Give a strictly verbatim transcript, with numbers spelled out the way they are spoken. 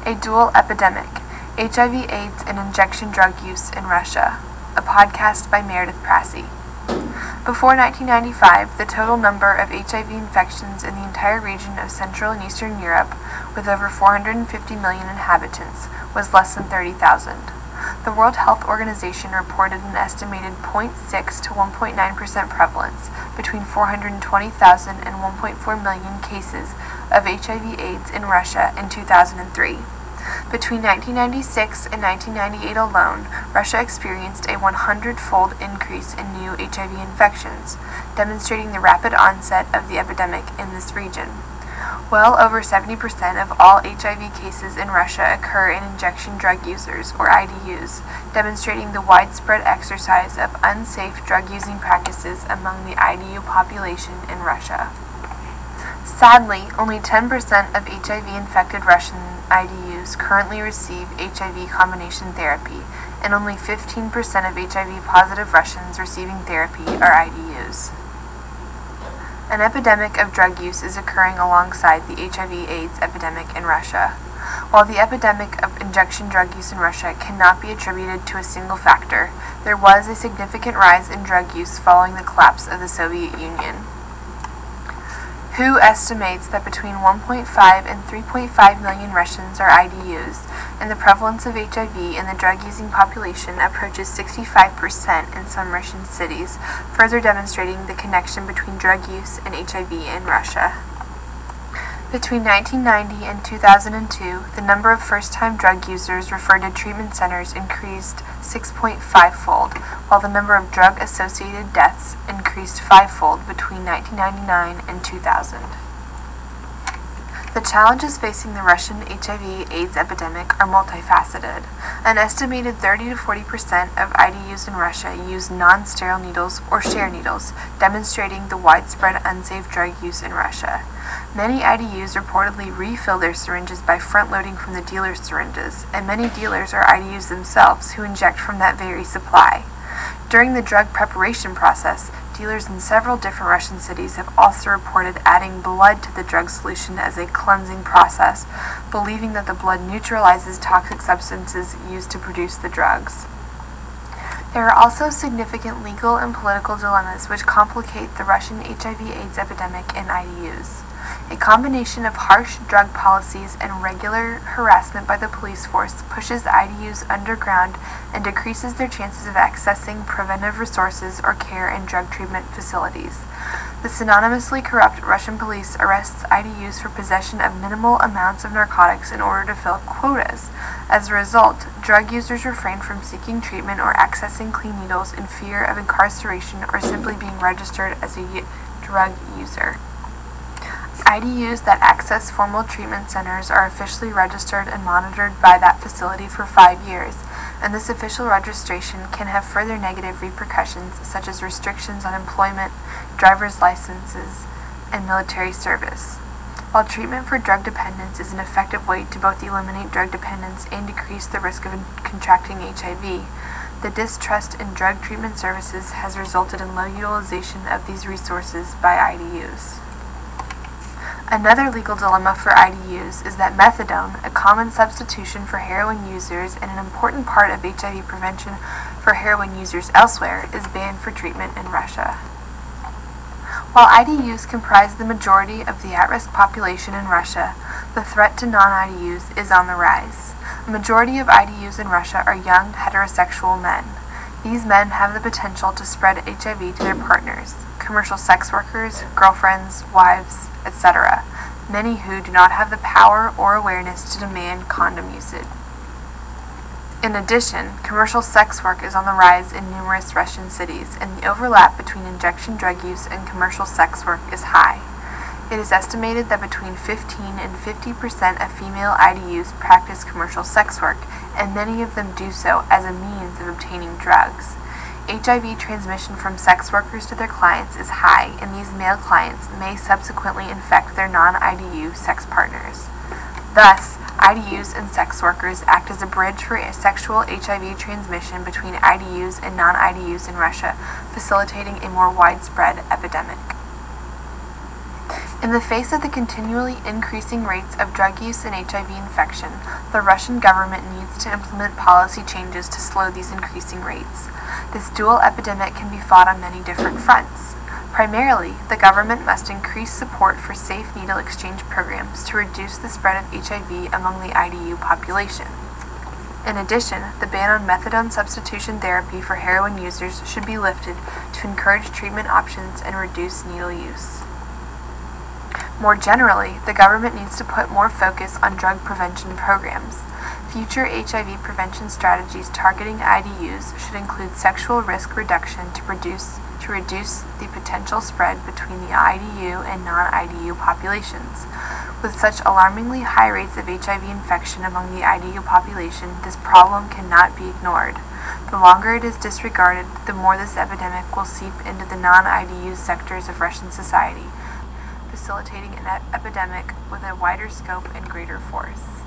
A Dual Epidemic, H I V AIDS and Injection Drug Use in Russia, a podcast by Meredith Prassey. Before nineteen ninety-five, the total number of H I V infections in the entire region of Central and Eastern Europe, with over four hundred fifty million inhabitants, was less than thirty thousand. The World Health Organization reported an estimated zero point six to one point nine percent prevalence, between four hundred twenty thousand and one point four million cases of H I V AIDS in Russia in two thousand three. Between nineteen ninety-six and nineteen ninety-eight alone, Russia experienced a one hundred fold increase in new H I V infections, demonstrating the rapid onset of the epidemic in this region. Well over seventy percent of all H I V cases in Russia occur in injection drug users, or I D Us, demonstrating the widespread exercise of unsafe drug-using practices among the I D U population in Russia. Sadly, only ten percent of H I V-infected Russian I D Us currently receive H I V combination therapy, and only fifteen percent of H I V-positive Russians receiving therapy are I D Us. An epidemic of drug use is occurring alongside the H I V AIDS epidemic in Russia. While the epidemic of injection drug use in Russia cannot be attributed to a single factor, there was a significant rise in drug use following the collapse of the Soviet Union. W H O estimates that between one point five and three point five million Russians are I D Us, and the prevalence of H I V in the drug-using population approaches sixty-five percent in some Russian cities, further demonstrating the connection between drug use and H I V in Russia. Between nineteen ninety and two thousand two, the number of first-time drug users referred to treatment centers increased six point five fold, while the number of drug-associated deaths increased five-fold between nineteen ninety-nine and two thousand. The challenges facing the Russian H I V AIDS epidemic are multifaceted. An estimated thirty to forty percent of I D Us in Russia use non-sterile needles or share needles, demonstrating the widespread unsafe drug use in Russia. Many I D Us reportedly refill their syringes by front-loading from the dealer's syringes, and many dealers are I D Us themselves who inject from that very supply. During the drug preparation process, dealers in several different Russian cities have also reported adding blood to the drug solution as a cleansing process, believing that the blood neutralizes toxic substances used to produce the drugs. There are also significant legal and political dilemmas which complicate the Russian H I V AIDS epidemic in I D Us. A combination of harsh drug policies and regular harassment by the police force pushes I D Us underground and decreases their chances of accessing preventive resources or care in drug treatment facilities. The synonymously corrupt Russian police arrests I D Us for possession of minimal amounts of narcotics in order to fill quotas. As a result, drug users refrain from seeking treatment or accessing clean needles in fear of incarceration or simply being registered as a drug user. I D Us that access formal treatment centers are officially registered and monitored by that facility for five years, and this official registration can have further negative repercussions such as restrictions on employment, driver's licenses, and military service. While treatment for drug dependence is an effective way to both eliminate drug dependence and decrease the risk of contracting H I V, the distrust in drug treatment services has resulted in low utilization of these resources by I D Us. Another legal dilemma for I D Us is that methadone, a common substitution for heroin users and an important part of H I V prevention for heroin users elsewhere, is banned for treatment in Russia. While I D Us comprise the majority of the at-risk population in Russia, the threat to non-I D Us is on the rise. A majority of I D Us in Russia are young, heterosexual men. These men have the potential to spread H I V to their partners, commercial sex workers, girlfriends, wives, et cetera, many who do not have the power or awareness to demand condom usage. In addition, commercial sex work is on the rise in numerous Russian cities, and the overlap between injection drug use and commercial sex work is high. It is estimated that between fifteen and fifty percent of female I D Us practice commercial sex work, and many of them do so as a means of obtaining drugs. H I V transmission from sex workers to their clients is high, and these male clients may subsequently infect their non-I D U sex partners. Thus, I D Us and sex workers act as a bridge for sexual H I V transmission between I D Us and non-I D Us in Russia, facilitating a more widespread epidemic. In the face of the continually increasing rates of drug use and H I V infection, the Russian government needs to implement policy changes to slow these increasing rates. This dual epidemic can be fought on many different fronts. Primarily, the government must increase support for safe needle exchange programs to reduce the spread of H I V among the I D U population. In addition, the ban on methadone substitution therapy for heroin users should be lifted to encourage treatment options and reduce needle use. More generally, the government needs to put more focus on drug prevention programs. Future H I V prevention strategies targeting I D Us should include sexual risk reduction to reduce, to reduce the potential spread between the I D U and non-I D U populations. With such alarmingly high rates of H I V infection among the I D U population, this problem cannot be ignored. The longer it is disregarded, the more this epidemic will seep into the non-I D U sectors of Russian society, facilitating an epidemic with a wider scope and greater force.